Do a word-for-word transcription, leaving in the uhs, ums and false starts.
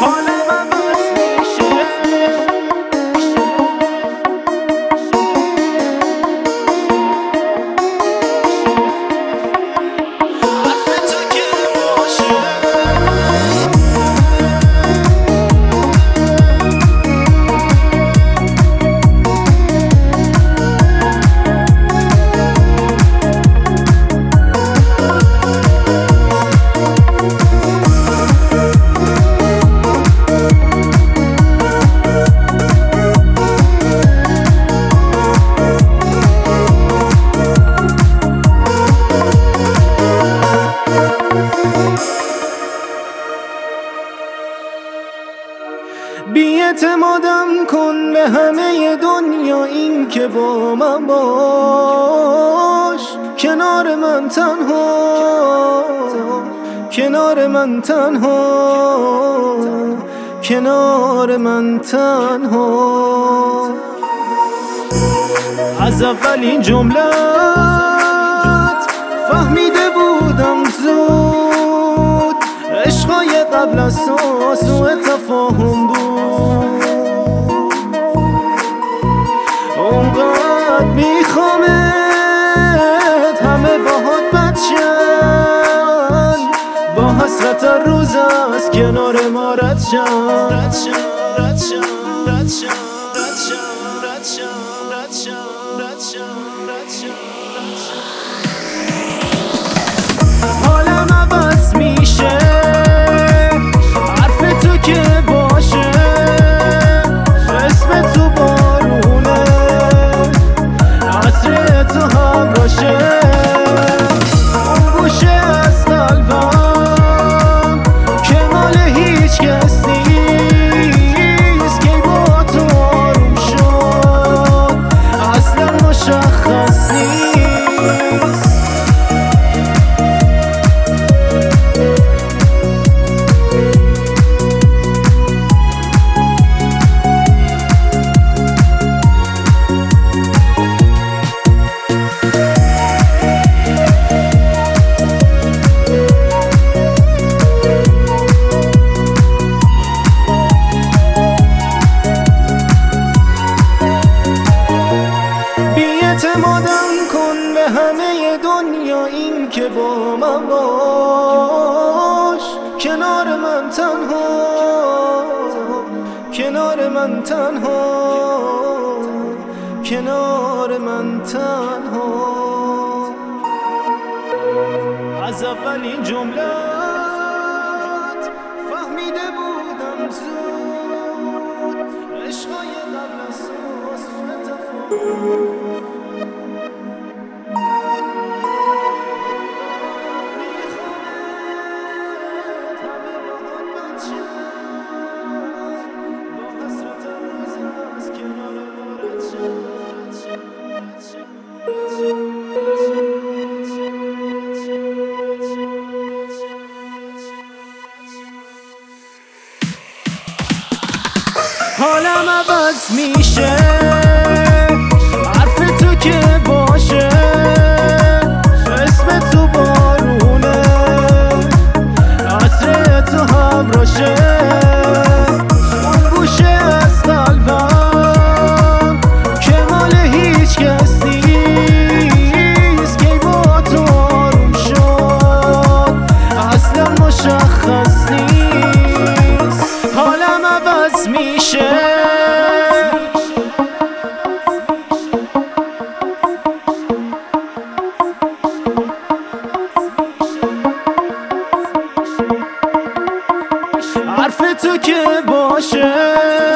حالم عوض میشه. حرف تو که باشه. بی‌اعتمادم کن به همه دنیا، این که با من باش، کنار من تنها، کنار من تنها، کنار من تنها. از اولین جملت فهمیده بودم زود، عشقای قبل از تو سوء تفاهم بود. اونقدر میخوامت همه باهات بدشن، با حسرت روز از کنار ما رد شن، رد شن، رد شن، رد شن، رد شن، رد شن، رد شن، رد شن، رد شن. حالم عوض میشه، حرف تو که باشه، اسم تو بارونه، عطر تو همراشه، اون گوشه از قلبم که مال هیچ کس نیست، که با تو آروم شد اصلا مشخص نیست. اعتمادم کن به همه دنیا، این که با من باش، کنار من تنها، کنار من تنها، کنار من تنها. از اولین جملت فهمیده بودم زود، عشقای قبل از تو سوء تفاهم. حالم عوض میشه، حرف تو که باشه، اسم تو بارونه، عطر تو همراشه، اون گوشه از قلبم که مال هیچ کس نیست، که با تو آروم شد اصلا مشخص نیست. حالم عوض میشه، حرف تو که باشه،